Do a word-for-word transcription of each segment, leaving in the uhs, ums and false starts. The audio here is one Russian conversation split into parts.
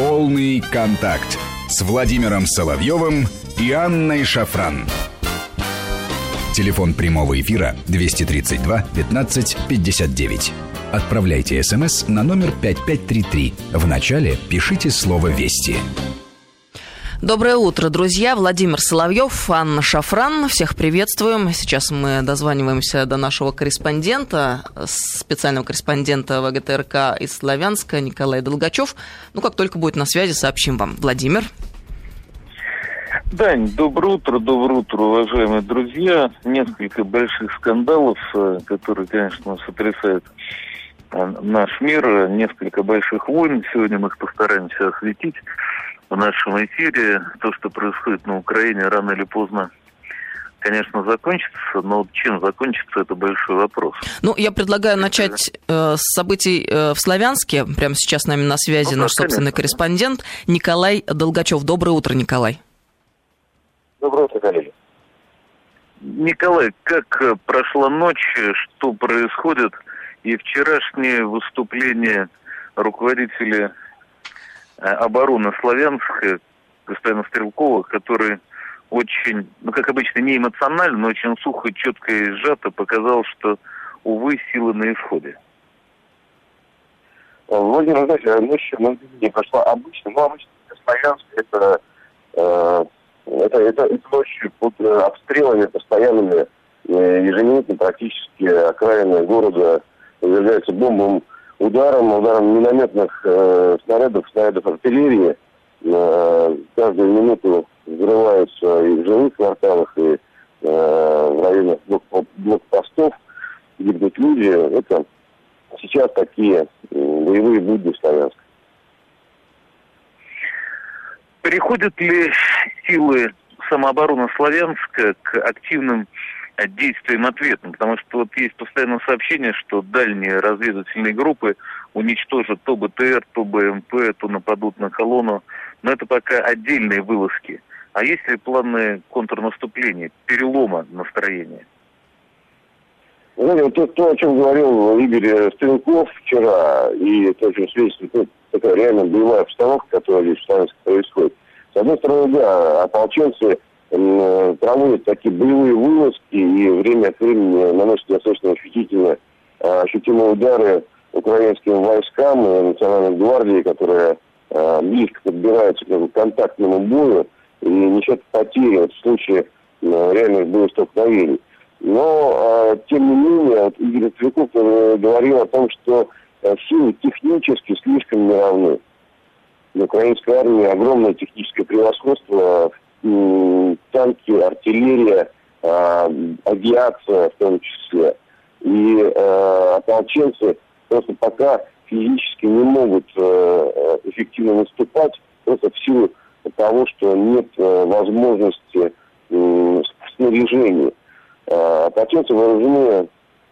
Полный контакт с Владимиром Соловьевым и Анной Шафран. Телефон прямого эфира двести тридцать два пятнадцать пятьдесят девять. Отправляйте смс на номер пять пять три три. В начале пишите слово «Вести». Доброе утро, друзья. Владимир Соловьев, Анна Шафран. Всех приветствуем. Сейчас мы дозваниваемся до нашего корреспондента, специального корреспондента ВГТРК из Славянска, Николай Долгачев. Ну, как только будет на связи, сообщим вам. Владимир. Дань, доброе утро, доброе утро, уважаемые друзья. Несколько больших скандалов, которые, конечно, сотрясают наш мир. Несколько больших войн. Сегодня мы их постараемся осветить в нашем эфире. То, что происходит на Украине, рано или поздно, конечно, закончится, но чем закончится, это большой вопрос. Ну, я предлагаю начать э, с событий э, в Славянске. Прямо сейчас с нами на связи ну, наш да, собственный конечно. корреспондент Николай Долгачев. Доброе утро, Николай. Доброе утро, коллеги. Николай, как прошла ночь, что происходит? И вчерашнее выступление руководителя обороны Славянска, господина Стрелкова, который очень, ну, как обычно, не эмоционально, но очень сухо, четко и сжато показал, что, увы, силы на исходе. Владимир, знаете, ночью на не прошла обычно, но обычно Славянск это, э, это, это, это ночью под обстрелами постоянными, э, ежеминутно практически окраины города подвергаются бомбам, ударом, ударом минометных э, снарядов, снарядов артиллерии. Э, каждую минуту взрываются и в жилых кварталах, и э, в районах блок- блокпостов. Гибнут люди. Это сейчас такие э, боевые будни в Славянске. Переходят ли силы самообороны Славянска к активным действием ответным, потому что вот есть постоянное сообщение, что дальние разведывательные группы уничтожат то БТР, то БМП, то нападут на колонну, но это пока отдельные вылазки. А есть ли планы контрнаступления, перелома настроения? Знаете, вот то, то, о чем говорил Игорь Стрелков вчера, и то, о чем свидетельствует такая реально боевая обстановка, которая здесь в Славянске происходит. С одной стороны, да, ополченцы проводят такие боевые вылазки и время от времени наносят достаточно ощутительно, ощутимые удары украинским войскам и национальной гвардии, которая близко подбирается к контактному бою и несет потери в случае реальных боестолкновений. Но, тем не менее, вот Игорь Стрелков говорил о том, что силы технически слишком не равны. В украинской армии огромное техническое превосходство, танки, артиллерия, э, авиация в том числе. И э, ополченцы просто пока физически не могут э, эффективно наступать, просто в силу того, что нет э, возможности э, снаряжения. Э, ополченцы вооружены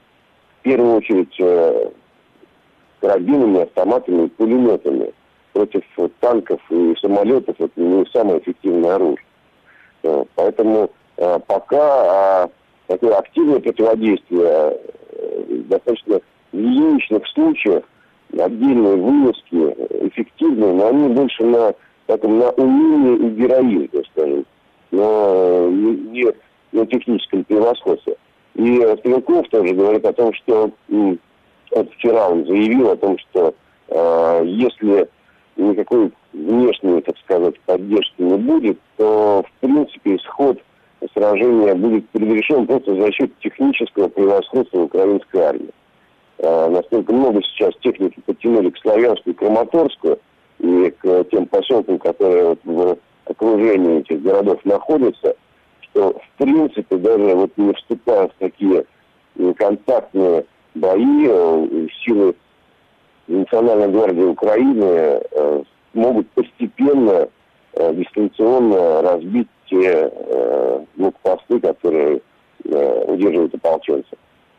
в первую очередь э, карабинами, автоматами и пулеметами. Против танков и самолетов это не самое эффективное оружие. Поэтому э, пока э, такое активное противодействие э, достаточно в единичных случаях, отдельные вылазки эффективные, но они больше на, таком, на умение и героизм, так скажем, но не, не на техническом превосходстве. И Стрелков тоже говорит о том, что э, вот вчера он заявил о том, что э, если никакой внешней, так сказать, поддержки не будет, то, в принципе, исход сражения будет предрешен просто за счет технического превосходства украинской армии. А, настолько много сейчас техники подтянули к Славянску и Краматорску и к тем поселкам, которые вот в окружении этих городов находятся, что, в принципе, даже вот не вступая в такие контактные бои, силы Национальной гвардии Украины э, могут постепенно, э, дистанционно разбить те э, блокпосты, которые э, удерживают ополченцев.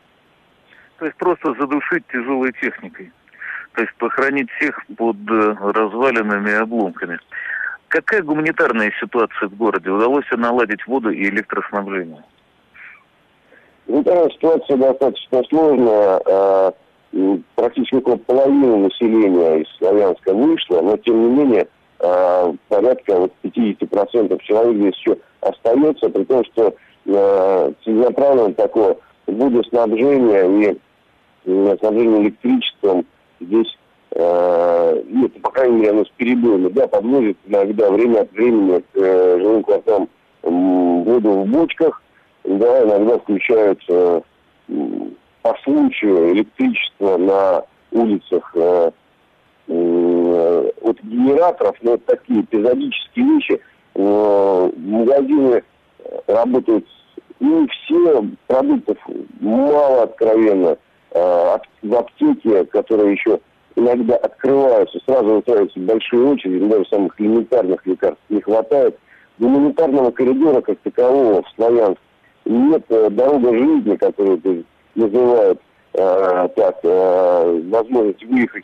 То есть просто задушить тяжелой техникой. То есть похоронить всех под э, развалинами и обломками. Какая гуманитарная ситуация в городе? Удалось ли наладить воду и электроснабжение? Гуманитарная ситуация достаточно сложная. Практически около половины населения из Славянска вышло, но тем не менее э, порядка вот пятьдесят процентов человек здесь еще остается, при том, что э, целенаправленно такое водоснабжение и э, снабжение электричеством здесь э, нет, по крайней мере, оно с перебоями, да, подвозит иногда время от времени к э, жилым кварталам э, воду в бочках, да, иногда включают э, по случаю электричество на улицах э, э, от генераторов, но это такие эпизодические вещи. Э, магазины работают, ну, все продуктов мало откровенно. Э, в аптеке, которые еще иногда открываются, сразу устраиваются большие очереди, даже самых элементарных лекарств не хватает. Гуманитарного коридора как такового в Славянске нет. Э, дорога жизни, которую называют э, так, э, возможность выехать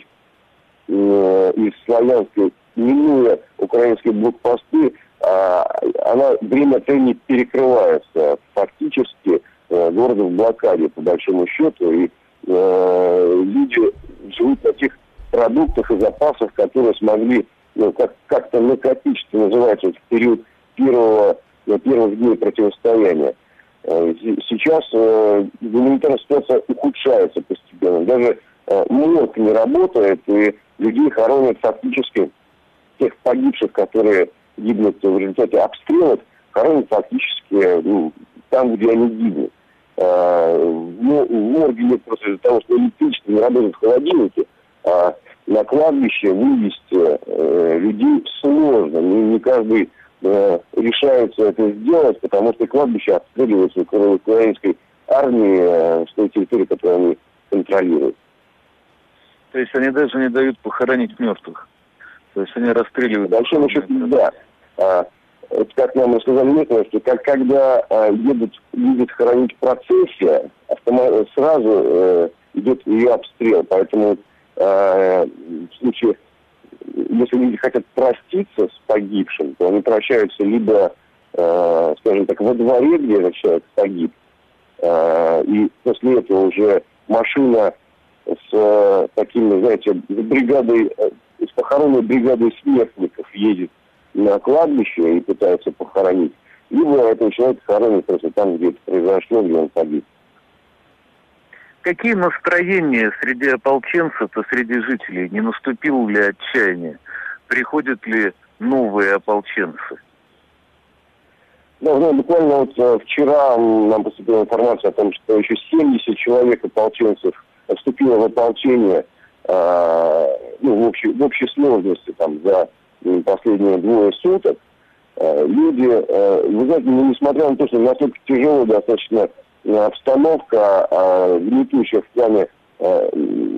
э, из Славянска, минуя украинские блокпосты, э, она время от времени перекрывается. Фактически э, город в блокаде, по большому счету, и э, люди живут на тех продуктах и запасах, которые смогли, ну, как- как-то накопить, что называется, в период первого, первых дней противостояния. Сейчас э, гуманитарная ситуация ухудшается постепенно. Даже э, морг не работает, и людей хоронят фактически, тех погибших, которые гибнут в результате обстрелов, хоронят фактически ну, там, где они гибнут. Э, в, в морге нет просто из-за того, что электричество не работает в холодильнике, а на кладбище вывести э, людей сложно. Не, не каждый решаются это сделать, потому что кладбище обстреливаются украинской армией с той территории, которую они контролируют. То есть они даже не дают похоронить мертвых. То есть они расстреливают. Большому счету, да. А, это, как нам рассказали местные, что как, когда а, едут, едут хоронить процессия, автомат, сразу э, идет ее обстрел. Поэтому э, в случае, если люди хотят проститься с погибшим, то они прощаются либо, э, скажем так, во дворе, где этот человек погиб, э, и после этого уже машина с э, такими, знаете, с бригадой, э, с похоронной бригадой смертников едет на кладбище и пытается похоронить, либо этого человека хоронят просто там, где это произошло, где он погиб. Какие настроения среди ополченцев и среди жителей? Не наступило ли отчаяние? Приходят ли новые ополченцы? Ну, ну, буквально вот э, вчера нам поступила информация о том, что еще семьдесят человек ополченцев вступило в ополчение э, ну, в, общей, в общей сложности там, за э, последние двое суток. Э, люди, э, вы знаете, ну, несмотря на то, что настолько тяжелая достаточно обстановка, э, гнетущая в плане э,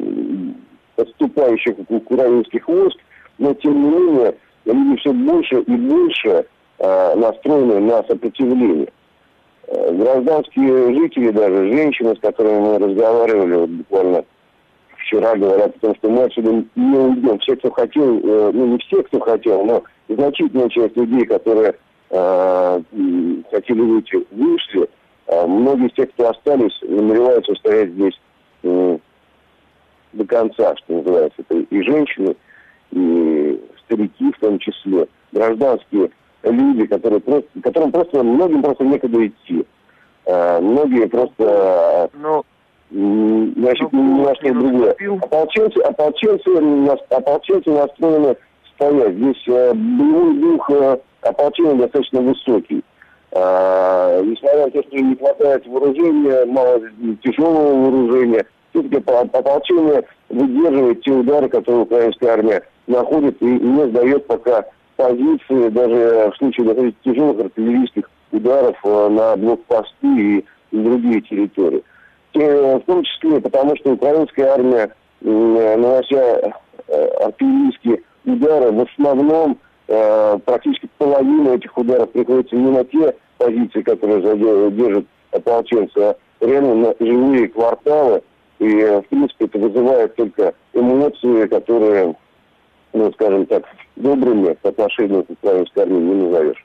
отступающих украинских войск, но тем не менее люди все больше и больше э, настроены на сопротивление. Э, гражданские жители, даже женщины, с которыми мы разговаривали вот буквально вчера, говорят о том, что мы отсюда не уйдем. Все, кто хотел, э, ну не все, кто хотел, но значительная часть людей, которые э, хотели выйти, вышли. Многие из тех, кто остались, намереваются стоять здесь э, до конца, что называется. Это и женщины, и старики в том числе, гражданские люди, которые просто, которым просто, многим просто некуда идти. Э, многие просто, Но, значит, но ни на что другое. Ополченцы, ополченцы, ополченцы настроены стоять. Здесь э, боевой дух э, ополчения достаточно высокий. А, несмотря на то, что не хватает вооружения, мало тяжелого вооружения, все-таки ополчение выдерживает те удары, которые украинская армия находит, и не сдает пока позиции, даже в случае достаточно тяжелых артиллерийских ударов на блокпосты и другие территории. В том числе потому, что украинская армия, нанося артиллерийские удары, в основном практически половина этих ударов приходится не на те позиции, которые держат ополченцы, а реально на жилые кварталы. И, в принципе, это вызывает только эмоции, которые, ну, скажем так, добрыми по отношению к украинской армии не назовешь.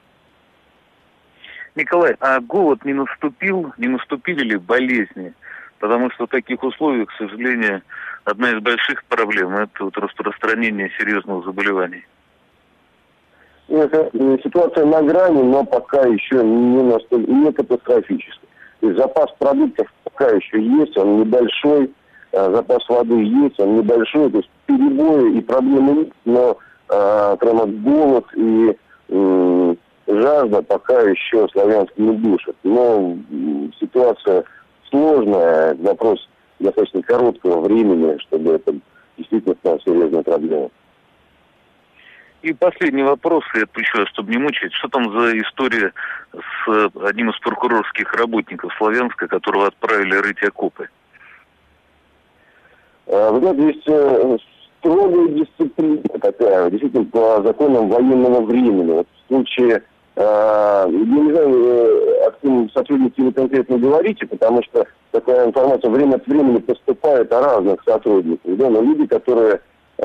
Николай, а голод не наступил, не наступили ли болезни? Потому что в таких условиях, к сожалению, одна из больших проблем – это вот распространение серьезных заболеваний. ситуация на грани, но пока еще не, настолько, не катастрофическая. То есть запас продуктов пока еще есть, он небольшой, запас воды есть, он небольшой, то есть перебои и проблемы есть, но а, прямо голод и м, жажда пока еще Славянск не душат. Но м, ситуация сложная, вопрос достаточно короткого времени, чтобы это действительно стало серьезной проблемой. И последний вопрос, я отвечаю, чтобы не мучить. Что там за история с одним из прокурорских работников Славянска, которого отправили рыть окопы? Вы знаете, есть строгая дисциплина такая, действительно, по законам военного времени. Вот в случае, я не знаю, о каком сотруднике вы конкретно говорите, потому что такая информация время от времени поступает о разных сотрудниках, да, но люди, которые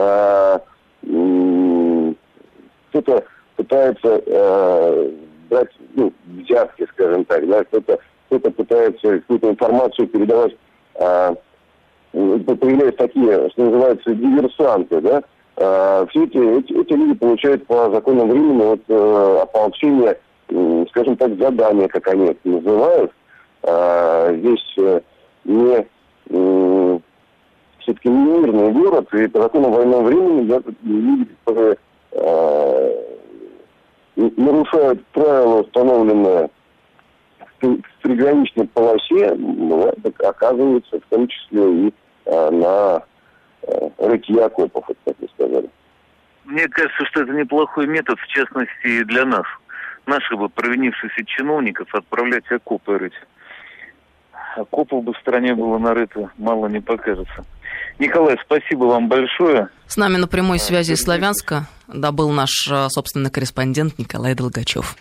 кто-то пытается э, брать, ну, взятки, скажем так, да, кто-то, кто-то пытается какую-то информацию передавать, э, появляются такие, что называется, диверсанты, да, э, все эти, эти, эти люди получают по законам времени вот, э, ополчение, э, скажем так, задания, как они это называют. Э, здесь э, не... Э, все-таки мирный город, и по законам военного времени, да, люди, которые э, нарушают правила, установленные в приграничной полосе, бывает, оказываются в том числе и э, на э, рытье окопов, вот как вы сказали. Мне кажется, что это неплохой метод, в частности, и для нас. Наших бы провинившихся чиновников отправлять окопы рыть. Окопов бы в стране было нарыто, мало не покажется. Николай, спасибо вам большое. С нами на прямой связи из Славянска, да, был наш собственный корреспондент Николай Долгачев.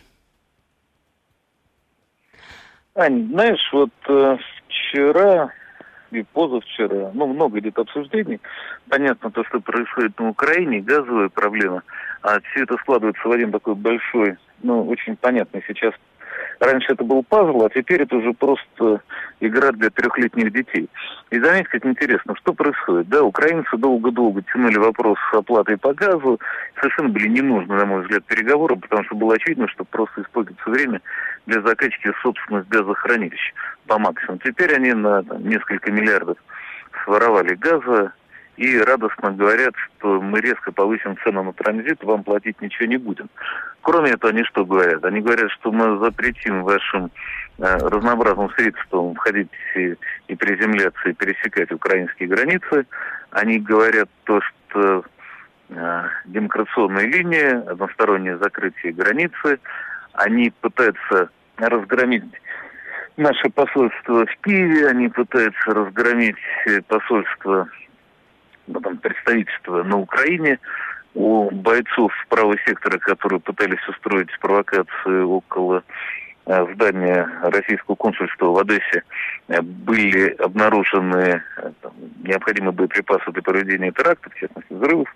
Ань, знаешь, вот э, вчера и позавчера, ну, много идет обсуждений. Понятно то, что происходит на Украине, газовая проблема, а все это складывается в один такой большой, ну, очень понятный сейчас. Раньше это был пазл, а теперь это уже просто игра для трехлетних детей. И заметьте, как интересно, что происходит. Да, украинцы долго-долго тянули вопрос с оплатой по газу. Совершенно были не нужны, на мой взгляд, переговоры, потому что было очевидно, что просто используется время для закачки собственных газохранилищ по максимуму. Теперь они на там, несколько миллиардов своровали газа и радостно говорят, что мы резко повысим цену на транзит, вам платить ничего не будем. Кроме этого, они что говорят? Они говорят, что мы запретим вашим э, разнообразным средствам входить и, и приземляться, и пересекать украинские границы. Они говорят то, что э, демаркационная линия, одностороннее закрытие границы. Они пытаются разгромить наше посольство в Киеве, они пытаются разгромить посольство, потом представительство на Украине. У бойцов правого сектора, которые пытались устроить провокацию около э, здания российского консульства в Одессе, э, были обнаружены э, там, необходимые боеприпасы для проведения терактов, в частности взрывов.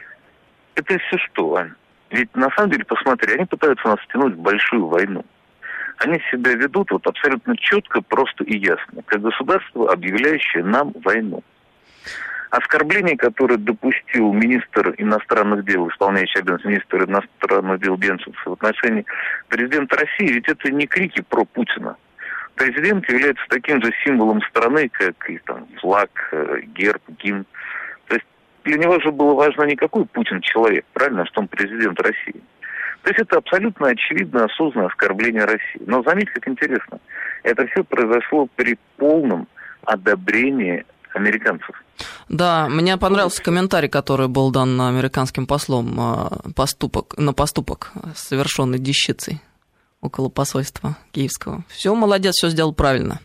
Это все что, Ань? Ведь на самом деле, посмотри, они пытаются нас втянуть в большую войну. Они себя ведут вот абсолютно четко, просто и ясно, как государство, объявляющее нам войну. Оскорбление, которое допустил министр иностранных дел, исполняющий обязанности министра иностранных дел Бенцев в отношении президента России, ведь это не крики про Путина. Президент является таким же символом страны, как и там флаг, герб, гимн. То есть для него же было важно не какой Путин человек, правильно, а что он президент России. То есть это абсолютно очевидно осознанное оскорбление России. Но заметьте, как интересно, это все произошло при полном одобрении американцев. Да, мне понравился комментарий, который был дан американским послом поступок, на поступок, совершенный дещицей около посольства киевского. Все, молодец, все сделал правильно.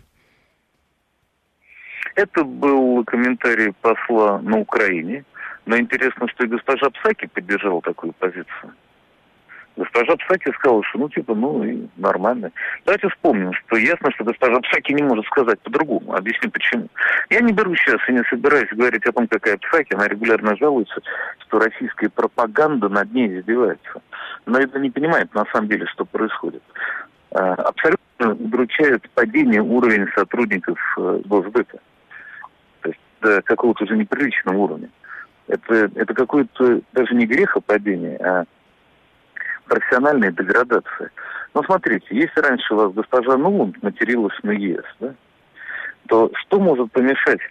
Это был комментарий посла на Украине. Но интересно, что и госпожа Псаки поддержала такую позицию. Госпожа Псаки сказала, что ну типа, ну и нормально. Давайте вспомним, что ясно, что госпожа Псаки не может сказать по-другому. Объясню почему. Я не беру сейчас и не собираюсь говорить о том, какая Псаки. Она регулярно жалуется, что российская пропаганда над ней издевается. Но это не понимает на самом деле, что происходит. Абсолютно удручает падение уровня сотрудников Госдепа. То есть до какого-то уже неприличного уровня. Это, это какое-то даже не грехопадение, а профессиональная деградация. Но смотрите, если раньше у вас госпожа Нуланд материлась на ЕС, да, то что может помешать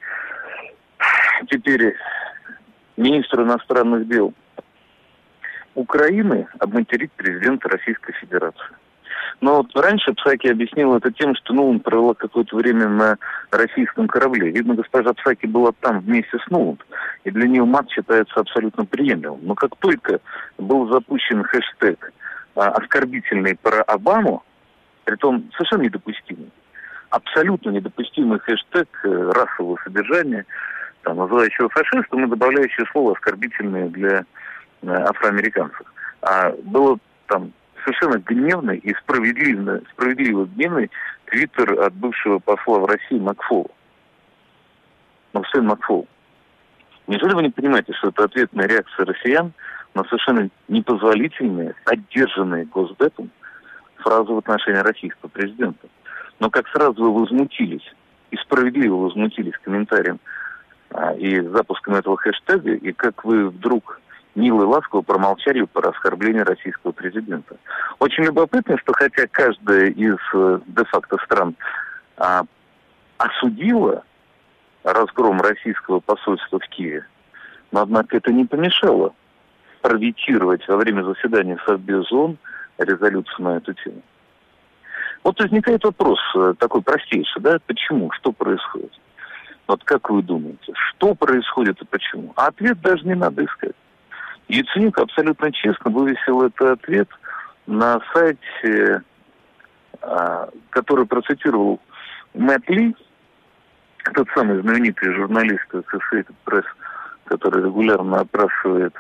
теперь министру иностранных дел Украины обматерить президента Российской Федерации? Но вот раньше Псаки объяснил это тем, что Нуланд провела какое-то время на российском корабле. Видно, госпожа Псаки была там вместе с Нуланд, и для нее мат считается абсолютно приемлемым. Но как только был запущен хэштег а, оскорбительный про Обаму, притом совершенно недопустимый, абсолютно недопустимый хэштег э, расового содержания, там, называющего фашистом и добавляющего слово оскорбительное для э, афроамериканцев. А было там совершенно гневный и справедливо, справедливо гневный твиттер от бывшего посла в России Макфола. Максим Макфол. Неужели вы не понимаете, что это ответная реакция россиян на совершенно непозволительные, поддержанные Госдепом фразы в отношении российского президента? Но как сразу вы возмутились, и справедливо возмутились комментарием а, и запуском этого хэштега, и как вы вдруг мило и ласково промолчали про оскорбление российского президента. Очень любопытно, что хотя каждая из э, де-факто стран а, осудила разгром российского посольства в Киеве, но, однако, это не помешало проветировать во время заседания Совбеза ООН резолюцию на эту тему. Вот возникает вопрос такой простейший, да, почему, что происходит? Вот как вы думаете, что происходит и почему? А ответ даже не надо искать. Яценюк абсолютно честно вывесил этот ответ на сайте, который процитировал Мэтт Ли, тот самый знаменитый журналист Associated Press, который регулярно опрашивает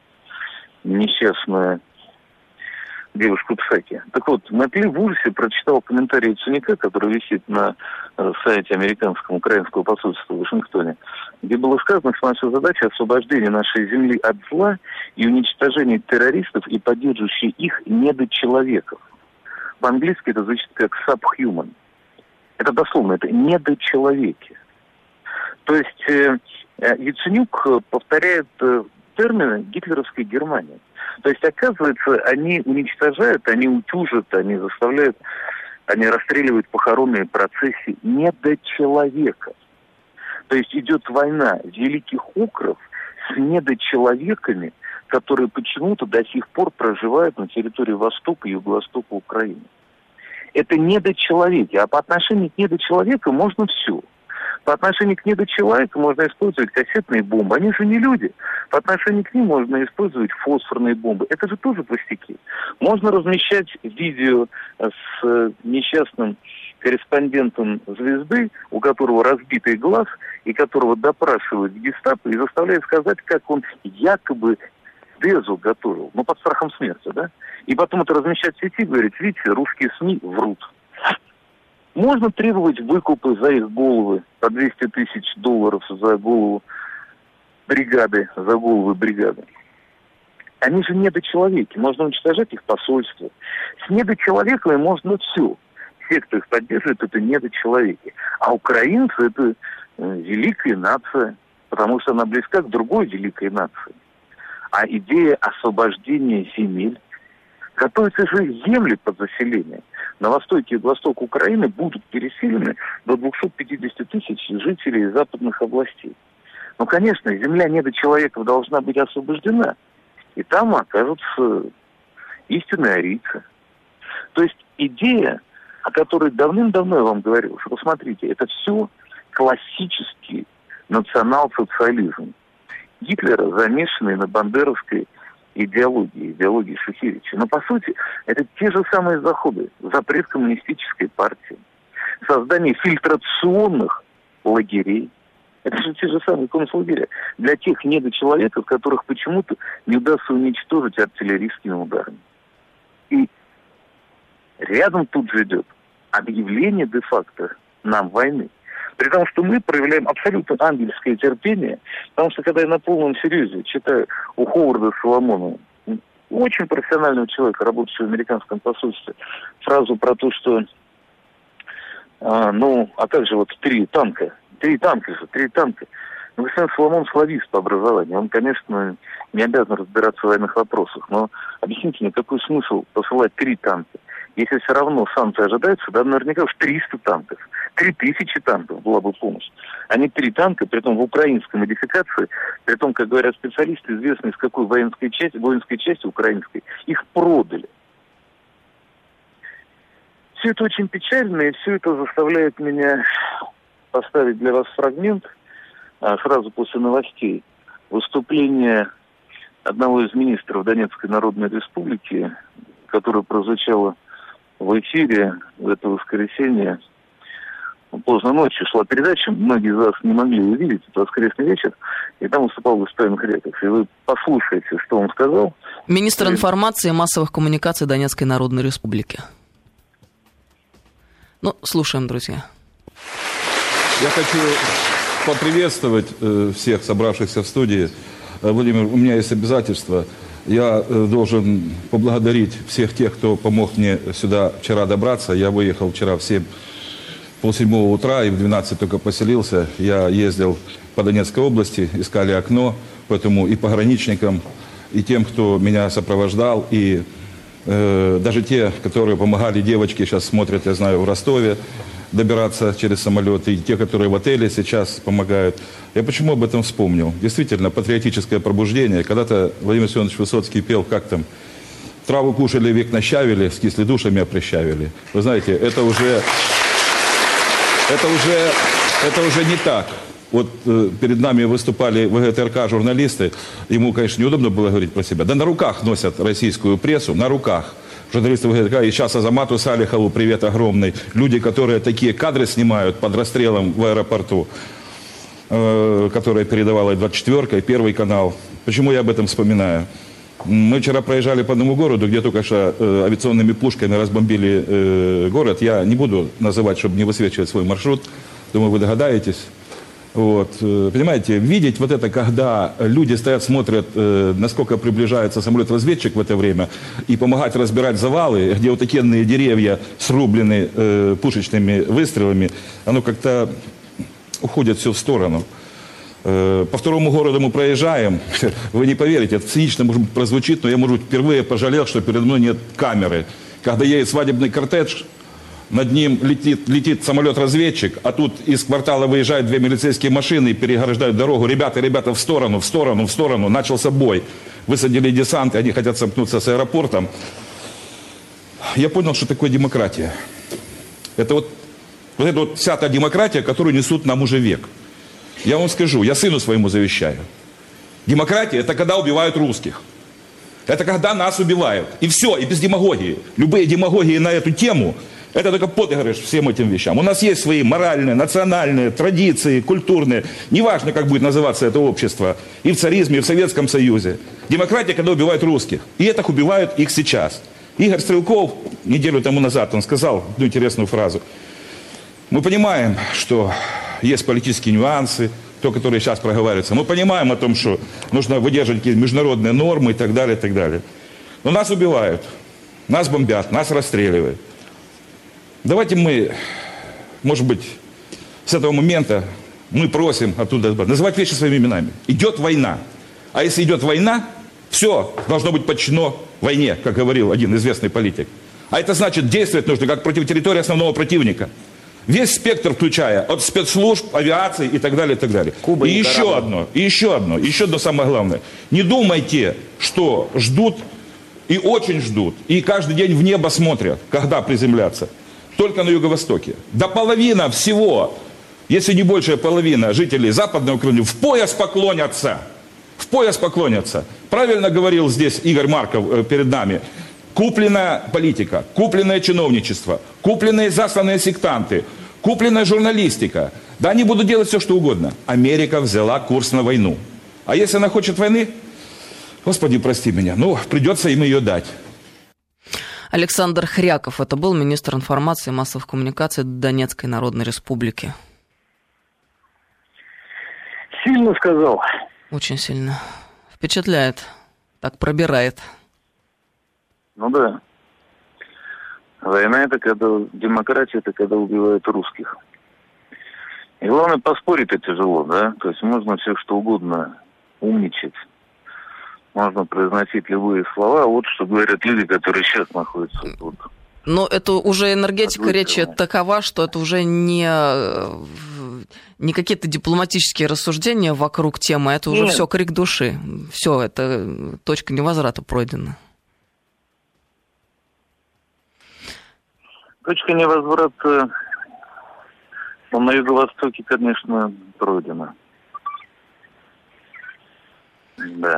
несчастную девушку Псаки. Так вот, Мэтт Ли в ужасе прочитал комментарий Яценюка, который висит на сайте американского украинского посольства в Вашингтоне, где было сказано, что наша задача — освобождение нашей земли от зла и уничтожение террористов и поддерживающих их недочеловеков. По-английски это звучит как subhuman. Это дословно, это недочеловеки. То есть э, Яценюк повторяет э, термины гитлеровской Германии. То есть, оказывается, они уничтожают, они утюжат, они заставляют, они расстреливают похоронные процессии недочеловека. То есть идет война великих укров с недочеловеками, которые почему-то до сих пор проживают на территории Востока и Юго-Востока Украины. Это недочеловеки, а по отношению к недочеловеку можно все. По отношению к недочеловеку можно использовать кассетные бомбы. Они же не люди. По отношению к ним можно использовать фосфорные бомбы. Это же тоже пустяки. Можно размещать видео с несчастным корреспондентом «Звезды», у которого разбитый глаз, и которого допрашивают в гестапо и заставляют сказать, как он якобы дезу готовил, но под страхом смерти, да? И потом это размещать в сети и говорить: видите, русские СМИ врут. Можно требовать выкупы за их головы, по двести тысяч долларов за голову бригады, за головы бригады. Они же недочеловеки, можно уничтожать их посольство. С недочеловеками можно все. Все, кто их поддерживает, это недочеловеки. А украинцы — это великая нация, потому что она близка к другой великой нации. А идея освобождения земель, готовятся же земли под заселение. На востоке и восток Украины будут переселены до двести пятьдесят тысяч жителей западных областей. Ну, конечно, земля недочеловеков должна быть освобождена. И там окажутся истинные арийцы. То есть идея, о которой давным-давно я вам говорил, что, посмотрите, это все классический национал-социализм Гитлера, замешанный на бандеровской идеологии, идеологии Шухевича. Но, по сути, это те же самые заходы. Запрет коммунистической партии, создание фильтрационных лагерей. Это же те же самые концлагеря для тех недочеловеков, которых почему-то не удастся уничтожить артиллерийскими ударами. И рядом тут же идет объявление де-факто нам войны. При том, что мы проявляем абсолютно ангельское терпение, потому что, когда я на полном серьезе читаю у Ховарда Соломонова, очень профессионального человека, работающего в американском посольстве, фразу про то, что, а, ну, а как же вот три танка, три танка же, три танка, Ну, господин Соломон славист по образованию. Он, конечно, не обязан разбираться в военных вопросах. Но объясните мне, какой смысл посылать три танка? Если все равно санкции ожидаются, да, наверняка уж триста танков. Три тысячи танков была бы помощь. А не три танка, при том в украинской модификации, при том, как говорят специалисты, известно из какой воинской части, воинской части украинской, их продали. Все это очень печально, и все это заставляет меня поставить для вас фрагмент а, сразу после новостей. Выступление одного из министров Донецкой Народной Республики, которое прозвучало в эфире в это воскресенье. Поздно ночью шла передача, многие из вас не могли увидеть, это воскресный вечер, и там выступал господин Хряков. И вы послушаете, что он сказал. Министр информации и массовых коммуникаций Донецкой Народной Республики. Ну, слушаем, друзья. Я хочу поприветствовать э, всех собравшихся в студии. Э, Владимир, у меня есть обязательство. Я э, должен поблагодарить всех тех, кто помог мне сюда вчера добраться. Я выехал вчера в семь, полседьмого утра и в двенадцать только поселился. Я ездил по Донецкой области, искали окно, поэтому и пограничникам, и тем, кто меня сопровождал, и э, даже те, которые помогали девочке, сейчас смотрят, я знаю, в Ростове, добираться через самолет, и те, которые в отеле сейчас помогают. Я почему об этом вспомнил? Действительно, патриотическое пробуждение. Когда-то Владимир Семенович Высоцкий пел, как там, «Траву кушали, век нащавили, с кислодушами опрещавили». Вы знаете, это уже, это уже, это уже не так. Вот э, перед нами выступали в ВГТРК журналисты, ему, конечно, неудобно было говорить про себя. Да на руках носят российскую прессу, на руках. Журналисты ВГТРК, и сейчас Азамату Салихову привет огромный. Люди, которые такие кадры снимают под расстрелом в аэропорту, э, которые передавала двадцать четвёрка и Первый канал. Почему я об этом вспоминаю? Мы вчера проезжали по одному городу, где только что э, авиационными пушками разбомбили э, город. Я не буду называть, чтобы не высвечивать свой маршрут. Думаю, вы догадаетесь. Вот. Понимаете, видеть вот это, когда люди стоят, смотрят, э, насколько приближается самолет-разведчик в это время, и помогать разбирать завалы, где вот такие деревья срублены э, пушечными выстрелами, оно как-то уходит все в сторону. Э, по второму городу мы проезжаем, вы не поверите, это цинично, может быть, прозвучит, но я, может быть, впервые пожалел, что передо мной нет камеры. Когда едет свадебный кортеж, над ним летит, летит самолет-разведчик, а тут из квартала выезжают две милицейские машины и переграждают дорогу. Ребята, ребята, в сторону, в сторону, в сторону. Начался бой. Высадили десант, и они хотят сомкнуться с аэропортом. Я понял, что такое демократия. Это вот, вот это вот вся та демократия, которую несут нам уже век. Я вам скажу, я сыну своему завещаю. Демократия – это когда убивают русских. Это когда нас убивают. И все, и без демагогии. Любые демагогии на эту тему – это только подыгрыш всем этим вещам. У нас есть свои моральные, национальные традиции, культурные. Неважно, как будет называться это общество. И в царизме, и в Советском Союзе. Демократия, когда убивают русских. И этих убивают их сейчас. Игорь Стрелков неделю тому назад, он сказал одну интересную фразу. Мы понимаем, что есть политические нюансы, то, которые сейчас проговариваются. Мы понимаем о том, что нужно выдерживать какие-то международные нормы и так далее, и так далее. Но нас убивают, нас бомбят, нас расстреливают. Давайте мы, может быть, с этого момента мы просим оттуда называть вещи своими именами. Идет война. А если идет война, все должно быть подчинено войне, как говорил один известный политик. А это значит, действовать нужно как против территории основного противника. Весь спектр, включая от спецслужб, авиации и так далее, и так далее. Куба, и еще одно, и еще одно, еще одно самое главное. Не думайте, что ждут и очень ждут, и каждый день в небо смотрят, когда приземляться. Только на юго-востоке. До половины всего, если не большая половина жителей Западной Украины в пояс поклонятся. В пояс поклонятся. Правильно говорил здесь Игорь Марков э, перед нами. Купленная политика, купленное чиновничество, купленные засланные сектанты, купленная журналистика. Да они будут делать все, что угодно. Америка взяла курс на войну. А если она хочет войны, Господи, прости меня, ну, придется им ее дать. Александр Хряков, это был министр информации и массовых коммуникаций Донецкой Народной Республики. Сильно сказал. Очень сильно. Впечатляет. Так пробирает. Ну да. Война – это когда демократия, это когда убивают русских. И главное, поспорить-то тяжело, да? То есть можно все что угодно умничать. Можно произносить любые слова. А вот что говорят люди, которые сейчас находятся тут. Но это уже энергетика речи такова, что это уже не, не какие-то дипломатические рассуждения вокруг темы, это уже все крик души. Все, это точка невозврата пройдена. Точка невозврата на Юго-Востоке, конечно, пройдена. Да.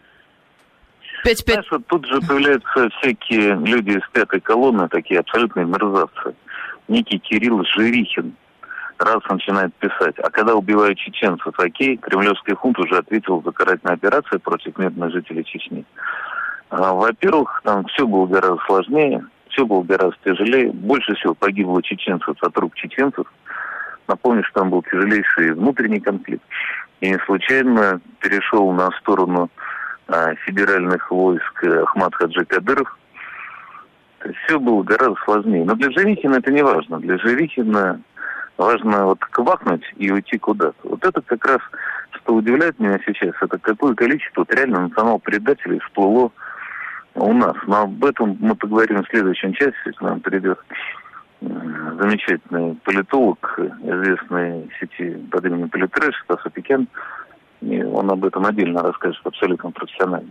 пять пять Знаешь, вот тут же появляются всякие люди из пятой колонны, такие абсолютные мерзавцы. Некий Кирилл Жирихин раз начинает писать. А когда убивают чеченцев, окей, кремлевский хунт уже ответил за карательную операцию против мирных жителей Чечни. А, во-первых, там все было гораздо сложнее, все было гораздо тяжелее. Больше всего погибло чеченцев от рук чеченцев. Напомню, что там был тяжелейший внутренний конфликт. И не случайно перешел на сторону а, федеральных войск Ахмад Хаджи Кадыров. То есть все было гораздо сложнее. Но для Жирихина это не важно. Для Жирихина важно вот квакнуть и уйти куда-то. Вот это как раз, что удивляет меня сейчас, это какое количество вот реально национал-предателей всплыло у нас. Но об этом мы поговорим в следующем часе, к нам придет замечательный политолог, известный в сети под именем Политрэш, Стас Апикян, и он об этом отдельно расскажет абсолютно профессионально.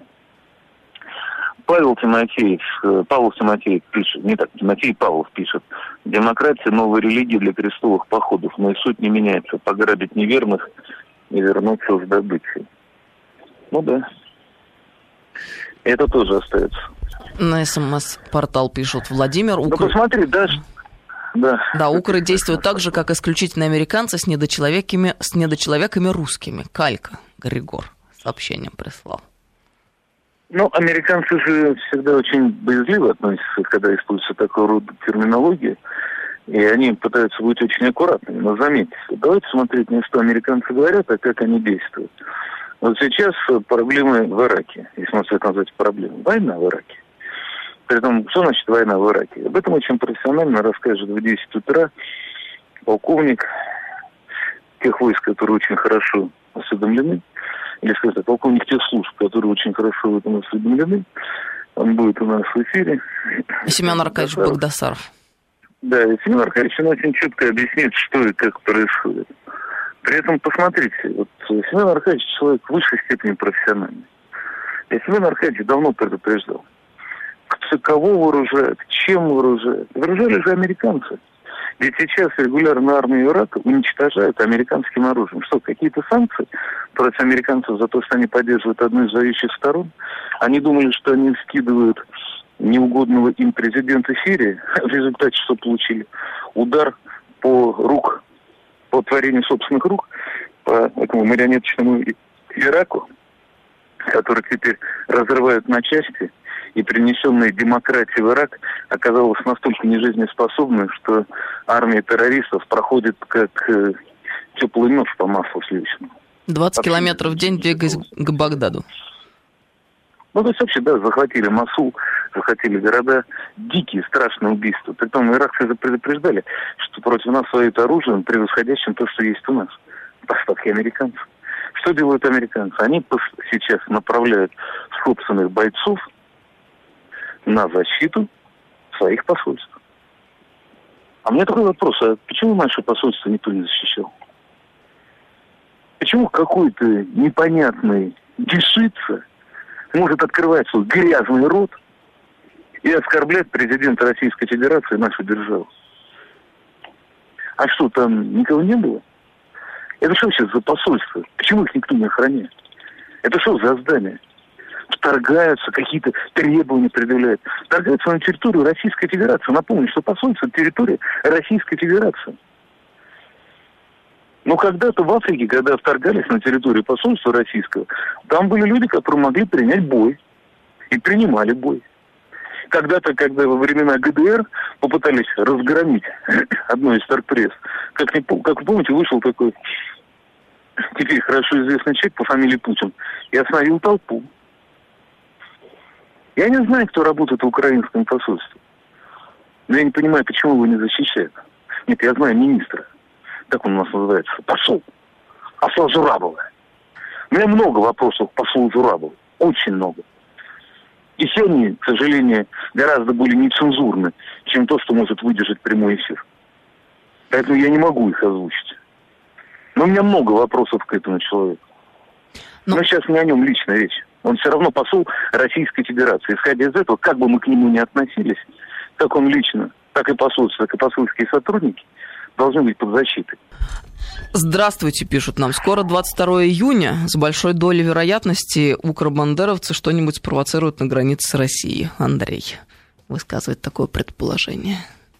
Павел Тимофеев, Павел Тимофеев пишет, не так, Тимофей Павлов пишет: демократия — новая религия для крестовых походов, но и суть не меняется: пограбить неверных и вернуться с добычей. Ну да, это тоже остается. На СМС-портал пишут: Владимир, Ну Укра... посмотри, да, да. Да, укры действуют так же, как исключительно американцы с недочеловеками, с недочеловеками русскими. Калька, Григор сообщением прислал. Ну, американцы же всегда очень боязливо относятся, когда используется такого рода терминология, и они пытаются быть очень аккуратными. Но заметьте, давайте смотреть не что американцы говорят, а как они действуют. Вот сейчас проблемы в Ираке, если можно это назвать проблемой. Война в Ираке. При этом, что значит война в Ираке? Об этом очень профессионально расскажет в десять утра полковник тех войск, которые очень хорошо осведомлены, или, скажем так, полковник тех служб, которые очень хорошо в этом осведомлены. Он будет у нас в эфире. Семен Аркадьевич Багдасаров. Да, и Семен Аркадьевич, он очень четко объяснит, что и как происходит. При этом, посмотрите, вот Семен Аркадьевич человек в высшей степени профессиональный. И Семен Аркадьевич давно предупреждал. Кого вооружают, чем вооружают. Вооружали же американцы. Ведь сейчас регулярно армию Ирака уничтожают американским оружием. Что, какие-то санкции против американцев за то, что они поддерживают одну из воюющих сторон? Они думали, что они скидывают неугодного им президента Сирии. В результате что получили? Удар по рук, по творению собственных рук, по этому марионеточному Ираку, который теперь разрывают на части. И принесенная демократия в Ирак оказалась настолько нежизнеспособной, что армия террористов проходит как э, теплый нож по маслу сливочному. двадцать километров в день двигаясь к Багдаду. Ну, то есть вообще, да, захватили Мосул, захватили города. Дикие, страшные убийства. Притом иракцы предупреждали, что против нас воюет оружием, превосходящим то, что есть у нас. Поставки американцев. Что делают американцы? Они сейчас направляют собственных бойцов на защиту своих посольств. А у меня такой вопрос: а почему наше посольство никто не защищал? Почему какой-то непонятный дешица может открывать свой грязный рот и оскорблять президента Российской Федерации, нашу державу? А что, там никого не было? Это что сейчас за посольство? Почему их никто не охраняет? Это что за здание? Вторгаются, какие-то требования предъявляют. Вторгаются на территорию Российской Федерации. Напомню, что посольство — это территория Российской Федерации. Но когда-то в Африке, когда вторгались на территорию посольства российского, там были люди, которые могли принять бой. И принимали бой. Когда-то, когда во времена ГДР попытались разгромить одно из торгпресс, как, не, как вы помните, вышел такой теперь хорошо известный человек по фамилии Путин и остановил толпу. Я не знаю, кто работает в украинском посольстве. Но я не понимаю, почему его не защищают. Нет, я знаю министра. как он у нас называется, посол, посол Зурабова. У меня много вопросов к послу Зурабову, очень много. И все они, к сожалению, гораздо более нецензурны, чем то, что может выдержать прямой эфир. Поэтому я не могу их озвучить. Но у меня много вопросов к этому человеку. Но, Но сейчас не о нем лично речь. Он все равно посол Российской Федерации. Исходя из этого, как бы мы к нему ни относились, как он лично, так и посольство, так и посольские сотрудники должны быть под защитой. Здравствуйте, пишут нам. Скоро двадцать второе июня. С большой долей вероятности укробандеровцы что-нибудь спровоцируют на границе с Россией. Андрей высказывает такое предположение.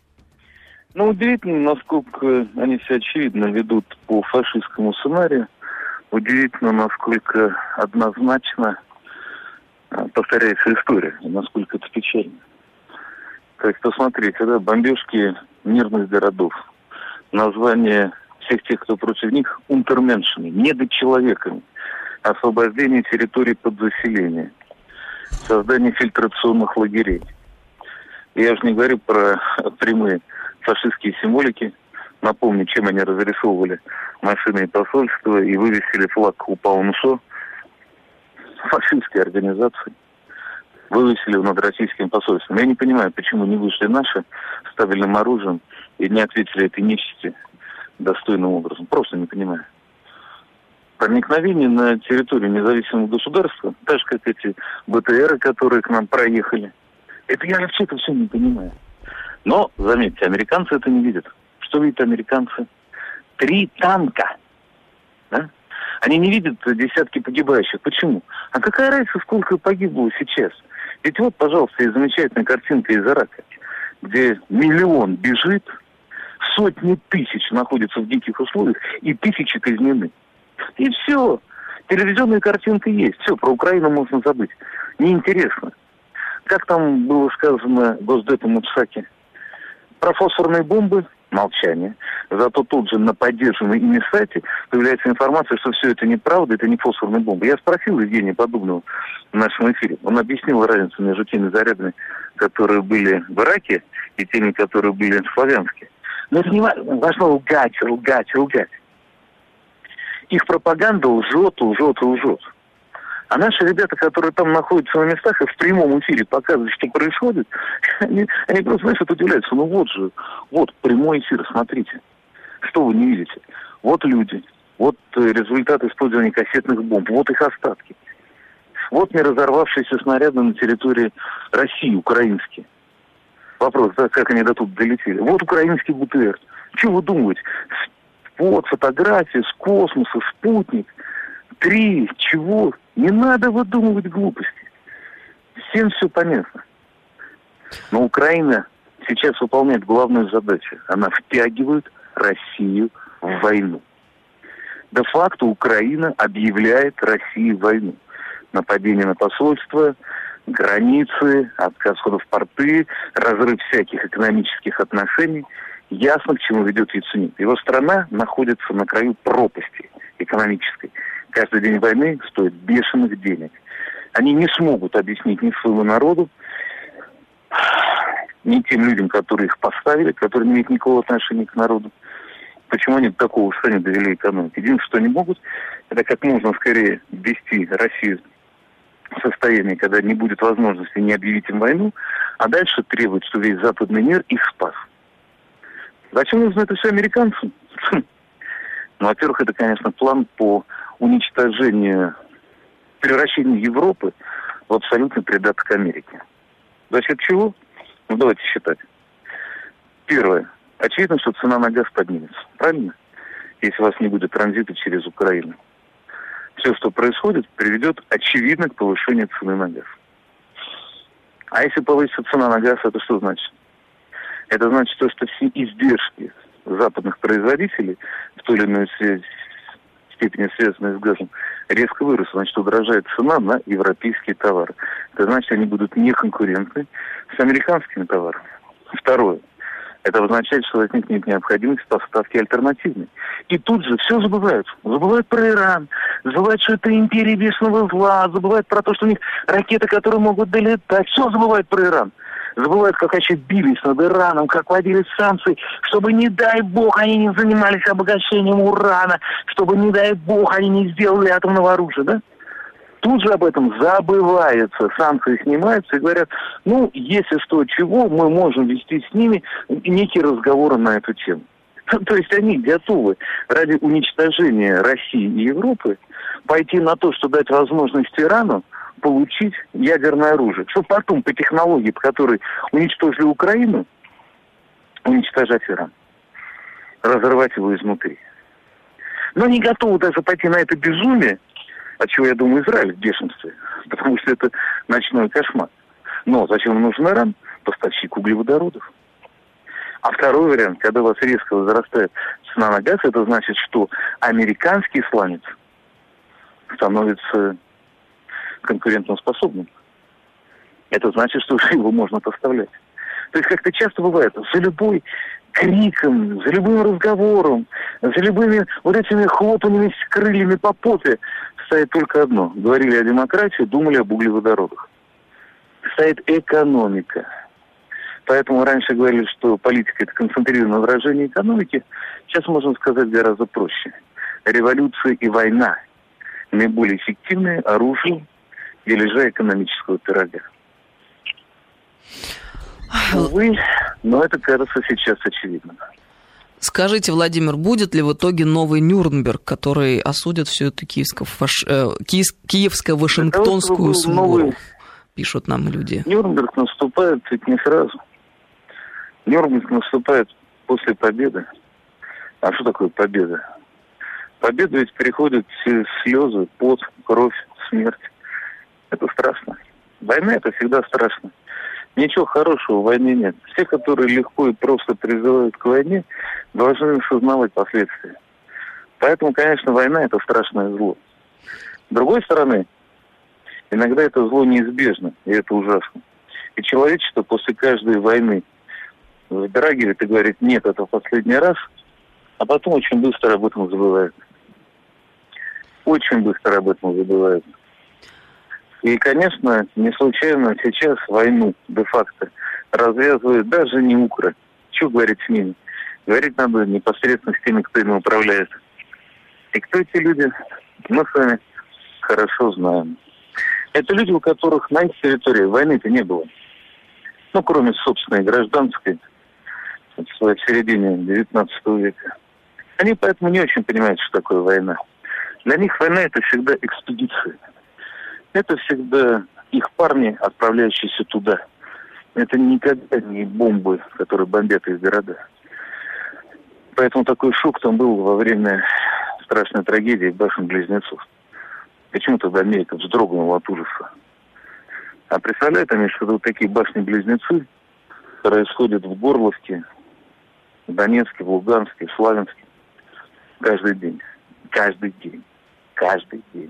Ну, удивительно, насколько они все очевидно ведут по фашистскому сценарию. Удивительно, насколько однозначно повторяется история, и насколько это печально. То есть, посмотрите, да, бомбежки мирных городов, название всех тех, кто против них, унтерменшами, недочеловеками, освобождение территорий под заселение, создание фильтрационных лагерей. Я уже не говорю про прямые фашистские символики. Напомню, чем они разрисовывали машины и посольства и вывесили флаг УПА-УНСО, фашистские организации, вывесили его над российским посольством. Я не понимаю, почему не вышли наши с табельным оружием и не ответили этой нечисти достойным образом. Просто не понимаю. Проникновение на территорию независимого государства, так же, как эти БТРы, которые к нам проехали, это я вообще-то все не понимаю. Но, заметьте, американцы это не видят. Что видят американцы? Три танка. Да? Они не видят десятки погибающих. Почему? А какая разница, сколько погибло сейчас? Ведь вот, пожалуйста, и замечательная картинка из Ирака, где миллион бежит, сотни тысяч находятся в диких условиях, и тысячи казнены. И все. Телевизионная картинка есть. Все, про Украину можно забыть. Неинтересно. Как там было сказано Госдепом Ипсаки? Про фосфорные бомбы молчание. Зато тут же на поддержанной ими сайте появляется информация, что все это неправда, это не фосфорные бомбы. Я спросил Евгения Подобного в нашем эфире. Он объяснил разницу между теми зарядами, которые были в Ираке, и теми, которые были в Славянске. Но это не важно. Важно лгать, лгать, лгать. Их пропаганда лжет, лжет и лжет. А наши ребята, которые там находятся на местах и в прямом эфире показывают, что происходит, они, они просто, знаешь, удивляются. Ну вот же, вот прямой эфир, смотрите. Что вы не видите? Вот люди, вот результаты использования кассетных бомб, вот их остатки. Вот не разорвавшиеся снаряды на территории России, украинские. Вопрос, да, как они до тут долетели. Вот украинский БТР. Что вы думаете? Вот фотографии с космоса, спутник. Три, чего? Не надо выдумывать глупости. Всем все понятно. Но Украина сейчас выполняет главную задачу. Она втягивает Россию в войну. Де-факто Украина объявляет России войну. Нападение на посольство, границы, отказ входа в порты, разрыв всяких экономических отношений. Ясно, к чему ведет Яценюк. Его страна находится на краю пропасти экономической. Каждый день войны стоит бешеных денег. Они не смогут объяснить ни своему народу, ни тем людям, которые их поставили, которые не имеют никакого отношения к народу, почему они до такого состояния довели экономику. Единственное, что они могут, это как можно скорее ввести Россию в состояние, когда не будет возможности не объявить им войну, а дальше требовать, чтобы весь западный мир их спас. Зачем нужно это все американцам? Ну, во-первых, это, конечно, план по уничтожению, превращению Европы в абсолютный придаток Америки. За счет чего? Ну, давайте считать. Первое. Очевидно, что цена на газ поднимется. Правильно? Если у вас не будет транзита через Украину. Все, что происходит, приведет очевидно к повышению цены на газ. А если повысится цена на газ, это что значит? Это значит то, что все издержки западных производителей, в той или иной степени связанные с газом, резко вырастут. Значит, удорожает цена на европейские товары. Это значит, они будут неконкурентны с американскими товарами. Второе. Это означает, что возникнет необходимость поставки альтернативной. И тут же все забывают. Забывают про Иран, забывают, что это империя вечного зла, забывают про то, что у них ракеты, которые могут долетать. Все забывают про Иран. Забывают, как вообще бились над Ираном, как вводили санкции, чтобы, не дай бог, они не занимались обогащением урана, чтобы, не дай бог, они не сделали атомного оружия, да? Тут же об этом забывается, санкции снимаются и говорят, ну, если что, чего, мы можем вести с ними некие разговоры на эту тему. То есть они готовы ради уничтожения России и Европы пойти на то, что дать возможность Ирану получить ядерное оружие. Чтобы потом по технологии, по которой уничтожили Украину, уничтожать Иран. Разорвать его изнутри. Но не готовы даже пойти на это безумие, от чего, я думаю, Израиль в бешенстве. Потому что это ночной кошмар. Но зачем нужен Иран? Поставщик углеводородов. А второй вариант, когда у вас резко возрастает цена на газ, это значит, что американский сланец становится конкурентоспособным. Это значит, что уже его можно поставлять. То есть, как-то часто бывает, за любой криком, за любым разговором, за любыми вот этими хлопанными крыльями по попе стоит только одно. Говорили о демократии, думали об углеводородах. Стоит экономика. Поэтому раньше говорили, что политика – это концентрированное выражение экономики. Сейчас можно сказать гораздо проще. Революция и война – наиболее эффективные оружие дележа экономического пирога. Увы, но это, кажется, сейчас очевидно. Скажите, Владимир, будет ли в итоге новый Нюрнберг, который осудит всю эту киевско-фаш... киевско-вашингтонскую свору? Пишут нам люди. Нюрнберг наступает ведь не сразу. Нюрнберг наступает после победы. А что такое победа? Победа ведь переходит через слезы, пот, кровь, смерть. Это страшно. Война – это всегда страшно. Ничего хорошего в войне нет. Все, которые легко и просто призывают к войне, должны осознавать последствия. Поэтому, конечно, война – это страшное зло. С другой стороны, иногда это зло неизбежно, и это ужасно. И человечество после каждой войны вздрагивает и говорит, нет, это в последний раз, а потом очень быстро об этом забывает. Очень быстро об этом забывает. И, конечно, не случайно сейчас войну де-факто развязывает даже не Украина. Чего говорить с ними? Говорить надо непосредственно с теми, кто ими управляет. И кто эти люди, мы с вами хорошо знаем. Это люди, у которых на их территории войны-то не было. Ну, кроме собственной гражданской, в середине девятнадцатого века. Они поэтому не очень понимают, что такое война. Для них война – это всегда экспедиция. Это всегда их парни, отправляющиеся туда. Это никогда не бомбы, которые бомбят их города. Поэтому такой шок там был во время страшной трагедии башен-близнецов. Почему тогда Америка вздрогнула от ужаса? А представляют они, что вот такие башни-близнецы происходят в Горловке, в Донецке, в Луганске, в Славянске каждый день. Каждый день. Каждый день.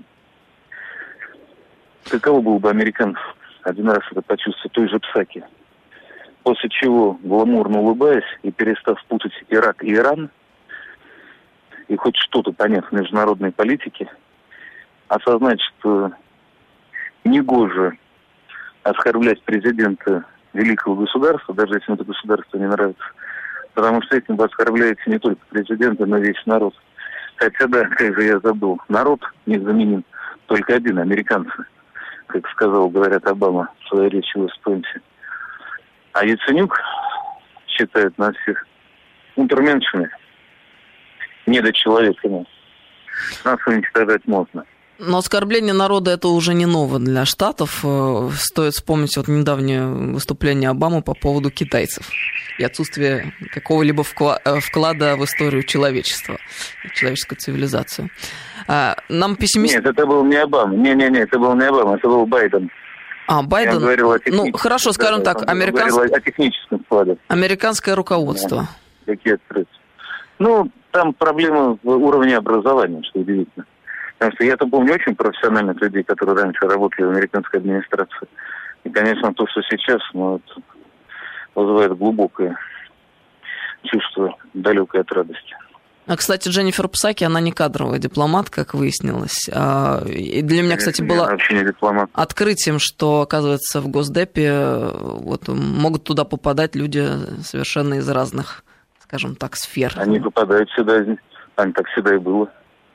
Каково было бы американцев один раз это почувствовать той же Псаки. После чего, гламурно улыбаясь и перестав путать Ирак и Иран, и хоть что-то понять в международной политике, осознать, что негоже оскорблять президента великого государства, даже если это государство не нравится, потому что этим вы оскорбляете не только президента, но и весь народ. Хотя, да, как же я забыл, народ незаменим только один, американцы. Как сказал, говорят, Обама в своей речи в Эстонии. А Яценюк считает нас всех унтерменшами, недочеловеками. Нас уничтожать можно. Но оскорбление народа – это уже не ново для Штатов. Стоит вспомнить вот недавнее выступление Обамы по поводу китайцев и отсутствие какого-либо вклада в историю человечества, в человеческую цивилизацию. Нам пессимист... Нет, это был не Обама. Не-не-не, это был не Обама, это был Байден. А, Байден? Ну, хорошо, скажем да, так, американс... о техническом вкладе. Американское руководство. Да. Какие открытия. Ну, там проблема в уровне образования, что удивительно. Потому что я-то помню очень профессиональных людей, которые раньше работали в американской администрации. И, конечно, то, что сейчас, ну, это вызывает глубокое чувство далекой от радости. А, кстати, Дженнифер Псаки, она не кадровый дипломат, как выяснилось. И для меня, кстати, было открытием, что, оказывается, в Госдепе вот, могут туда попадать люди совершенно из разных, скажем так, сфер. Они попадают сюда, они так всегда и было.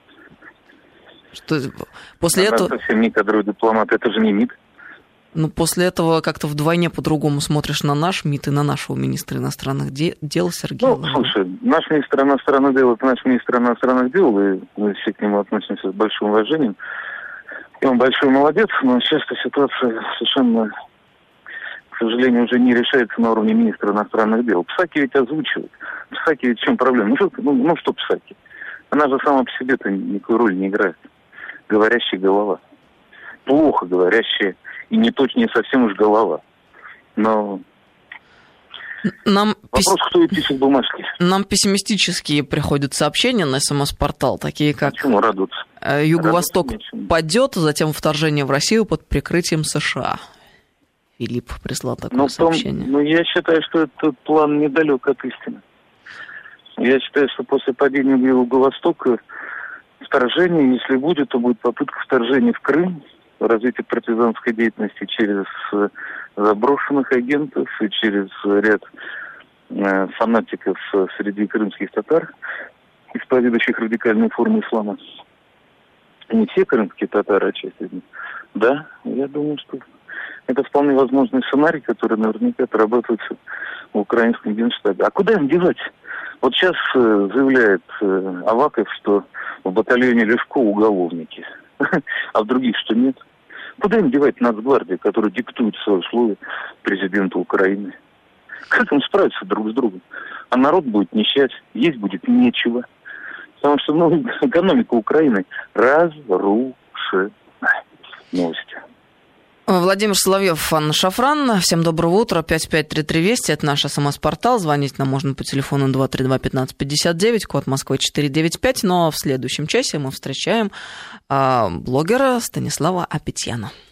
Что после она этого... совсем не кадровый дипломат, это же не МИД. Ну, после этого как-то вдвойне по-другому смотришь на наш МИД и на нашего министра иностранных де- дел Сергея. Ну, слушай, наш министр иностранных дел, это наш министр иностранных дел, и мы все к нему относимся с большим уважением. И он большой молодец, но часто ситуация совершенно, к сожалению, уже не решается на уровне министра иностранных дел. Псаки ведь озвучивает. Псаки ведь в чем проблема? Ну, что, ну, ну, что Псаки? Она же сама по себе-то никакой роли не играет. Говорящая голова. Плохо говорящая. И не точно, не совсем уж голова. Но Нам вопрос, пис... кто и пишет бумажки. Нам пессимистические приходят сообщения на СМС-портал, такие как Почему радуются? Юго-Восток радуются падет, затем вторжение в Россию под прикрытием США. Филипп прислал такое но сообщение. Том, ну, я считаю, что этот план недалек от истины. Я считаю, что после падения Юго-Востока вторжение, если будет, то будет попытка вторжения в Крым, развитие партизанской деятельности через заброшенных агентов и через ряд э, фанатиков среди крымских татар, исповедующих радикальную форму ислама. Не все крымские татары, а часть из них. Да, я думаю, что это вполне возможный сценарий, который наверняка отрабатывается в украинском генштабе. А куда им девать? Вот сейчас э, заявляет э, Аваков, что в батальоне Лешко уголовники, а в других что нет. Куда им девать Нацгвардию, которая диктует свои условия президенту Украины? Как им справиться друг с другом? А народ будет нищать, есть будет нечего. Потому что ну, экономика Украины разрушена. Новости. Владимир Соловьев, Анна Шафран. Всем доброго утра. пять пять три три Вести. Это наш СМС-портал. Звонить нам можно по телефону два три два пятнадцать пятьдесят девять, код Москвы четыре девять пять. Но в следующем часе мы встречаем а, блогера Станислава Апетьяна.